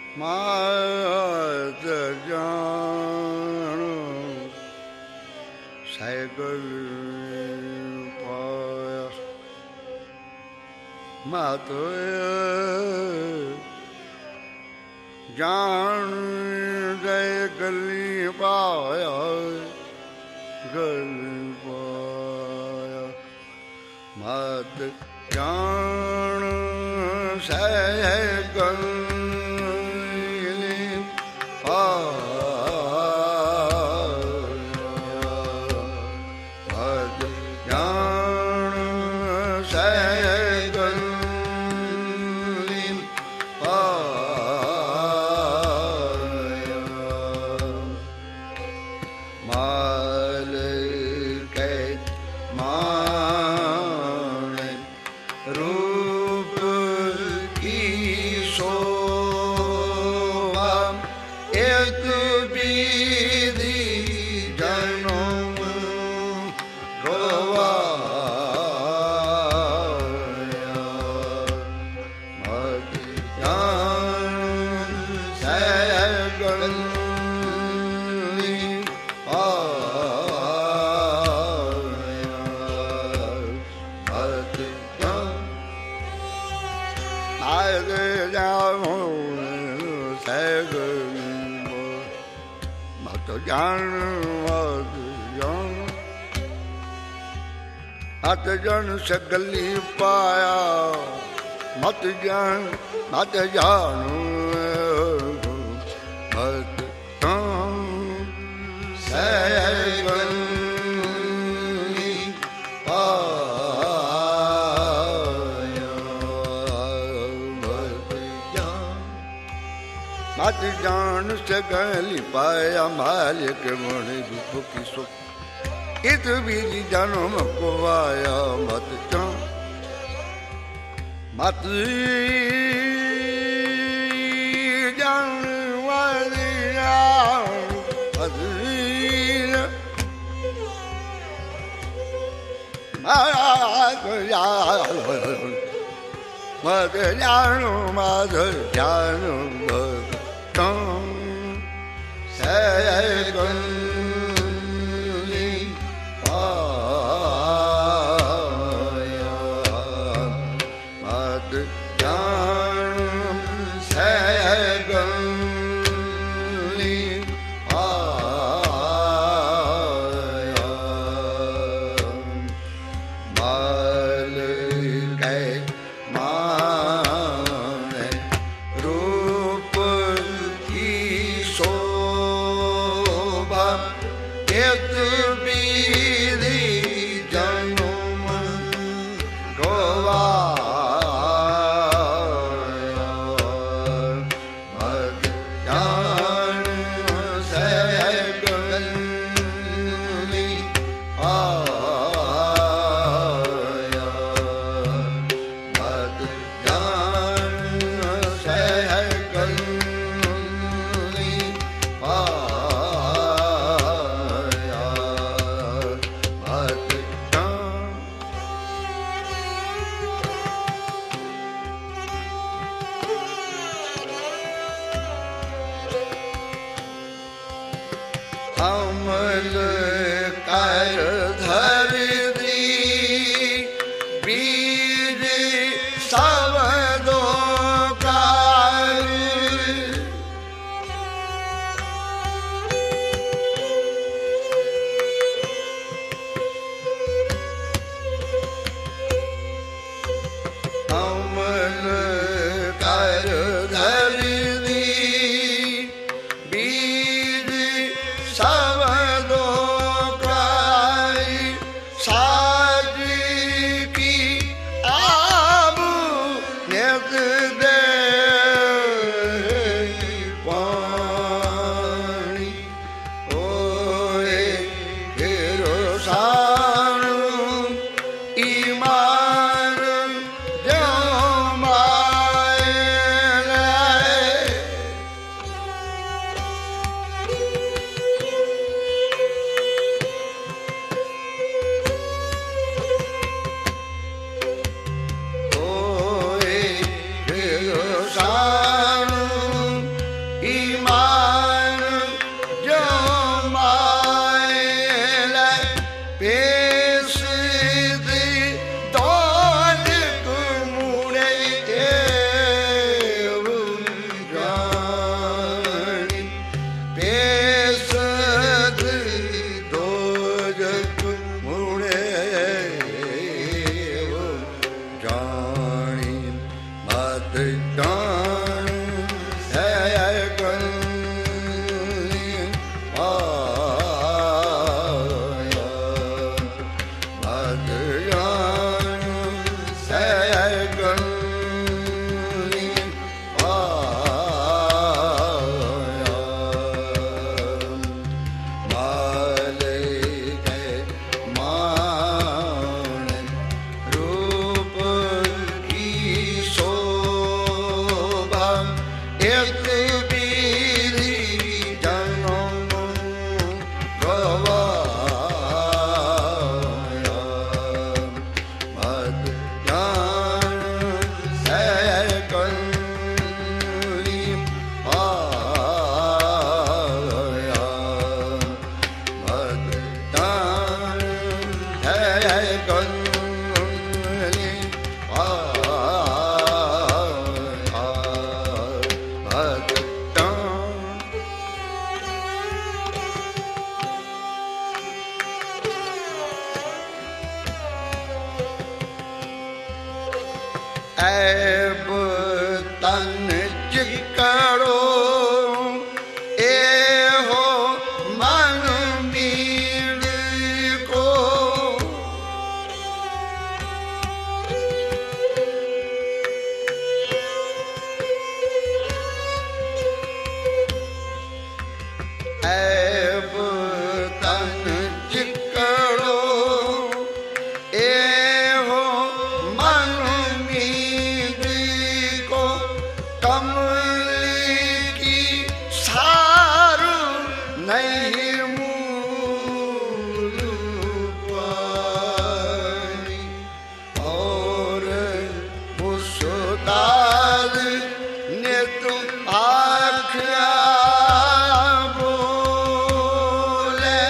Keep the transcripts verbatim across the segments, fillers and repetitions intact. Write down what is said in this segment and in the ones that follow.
ਮਾਤ ਜਾਣ ਸੈਗਲ ਪਾਇਆ ਮਾਤ ਜਾਣ ਦੇ ਗਲੀ ਪਾਇਆ ਗਲੀ ਪਾਇਆ ਮਾਤ ਜਾਣ ਸੈਗਲ ਮਤ ਜਨ ਸਗਲੀ ਪਾਇਆ ਮਤ ਜਨ ਮਤ ਜਾਣੂ ਮਤ ਤਾਂ ਸੈਗਲੀ ਪਾਇਆ ਮਤ ਜਾਣ ਮਤ ਜਾਣ ਸਗਲੀ ਪਾਇਆ ਮਾਲਿਕ ਮੋਣੇ ਦੁਖ ਕੀ ਸੁਖ ਇਤ ਵੀ ਜਨਮ ਕੋਵਾਇਆ ਮਤ ਚਾਂ ਮਤ ਜਾਣ ਵਾਲਿਆ ਅਜ਼ੀਰ ਮਾਤ ਜਾਣ ਮਤ ਜਾਣ ਮਤ ਜਾਣ ਮਤ ਚਾਂ ਸੈਗਲ ਅਮਲ ਕਰ ਧਰਦੀ ਬੀਜ ਸਵਦੋ ਕਾਰ ਅਮਲ ਕਰ ਧਰਦੀ ਬੀਜ ਸਵਦੋ ਕਾਈ एक बीरी जन्म गवाया मत जान से कली आया मत जान से कली ऐब तन चिकड़ो ए हो मन मीर को ऐब तन चिकड़ो ए हो मन कमली की सार नहीं मूल पाई और मुस्ताद ने तुम आख्या बोले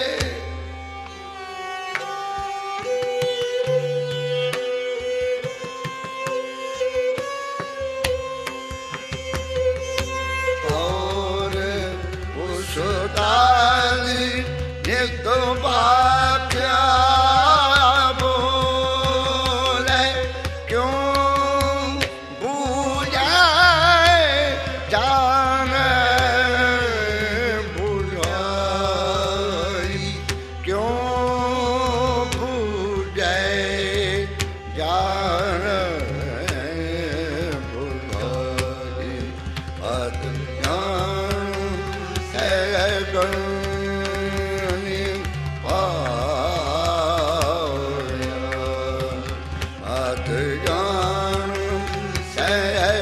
ने तो बाख्या बोले क्यों बुझाए जान बुझाई क्यों बुझाए जान बुझाई अज्ञान है गणी पाया अज्ञान है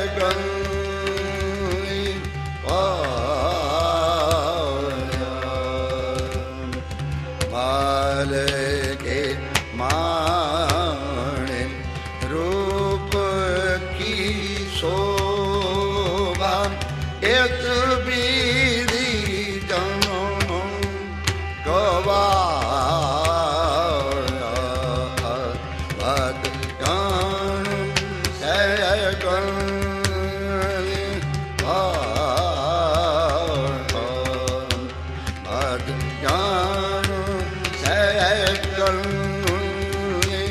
गणी पाया माल के माने रूप की शोभा एक बीरी जन्म गवाया भद ज्ञान है गणी भद ज्ञान है गणी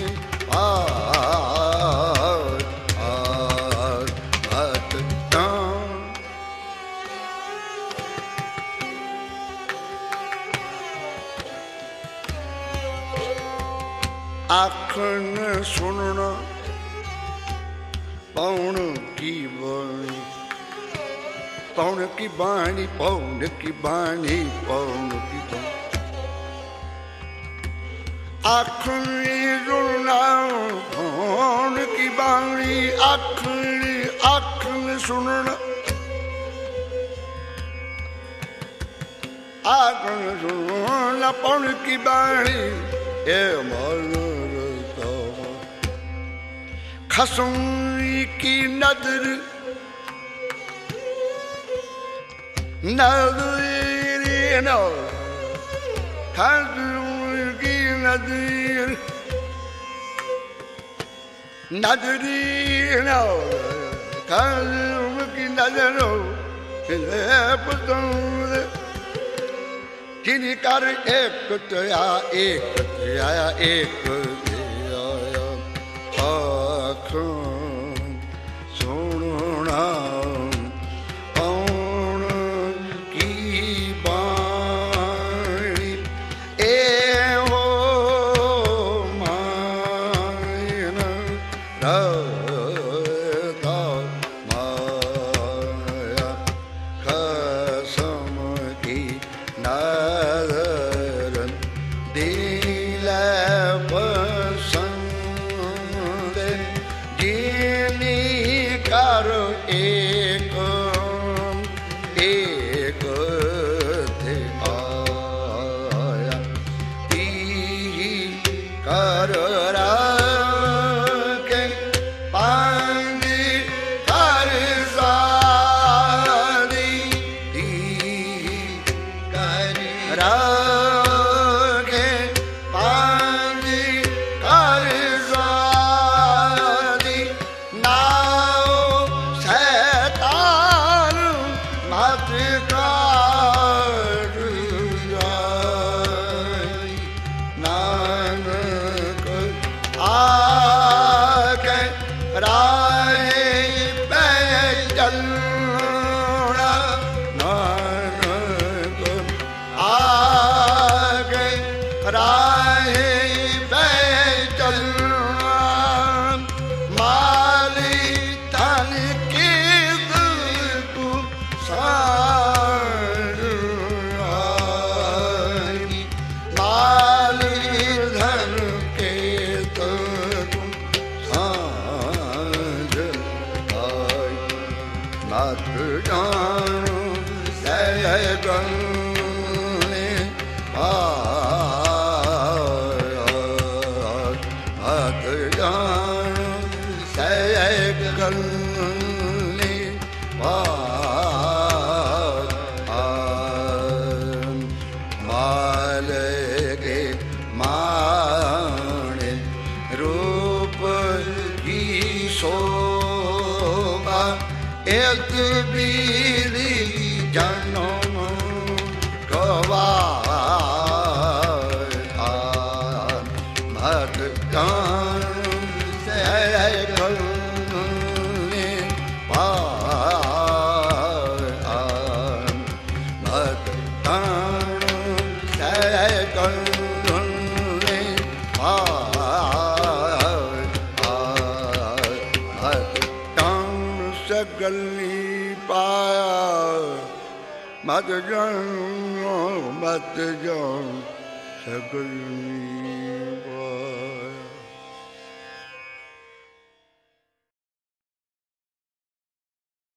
भद ज्ञान आखन सुनना पौन की बाणी पौन की बाणी पौन की बाणी पौन की बाणी आखन सुनना पौन की बाणी आखन आखन सुनना आखन सुनना पौन की बाणी ए मन खसम की नजर नजर नो खसम की नजर नजर नो खसम की नजर पसंद जिन कर एक तया एक तया एक सुनना पौन की बाणी ए हो मान रता माया कसम की नजर दिल पर ਮਤ ਜਾਣ ਸਹਿ ਗਲੇ ਪਾਰ ਮਤ ਜਾਣ ਸਹਿ ਗਲੇ ਪਾਰ ਮਾਲ ਕੇ ਮਾਣ ਰੂਪ ਕੀ ਸੋਭਾ ਇੱਕ ਬੀਲੀ ਜਨਮ ਗਵਾਰ ਭਗਤਾਂ ਸਹਿ ਗਲੇ ਪਾਰ ਭਗਤਾਂ ਸਹਿ ਗਲੇ ਪਾਰ ਭਗਤਾਂ ਸਗਲੀ ਪਾਇਆ ਮਤ ਜਾਣ ਮਤ ਜਾਣ ਸਗਲੀ ਪਾਇਆ।